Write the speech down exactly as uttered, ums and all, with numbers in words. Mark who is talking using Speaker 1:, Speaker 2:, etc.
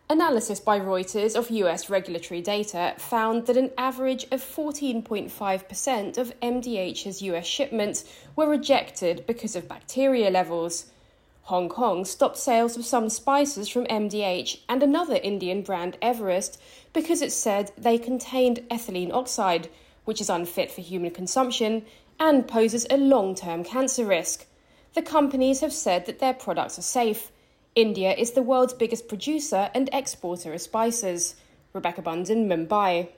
Speaker 1: Analysis by Reuters of U S regulatory data found that an average of fourteen point five percent of M D H's U S shipments were rejected because of bacteria levels. Hong Kong stopped sales of some spices from M D H and another Indian brand, Everest, because it said they contained ethylene oxide, which is unfit for human consumption and poses a long-term cancer risk. The companies have said that their products are safe. India is the world's biggest producer and exporter of spices. Rebecca Bunden, Mumbai.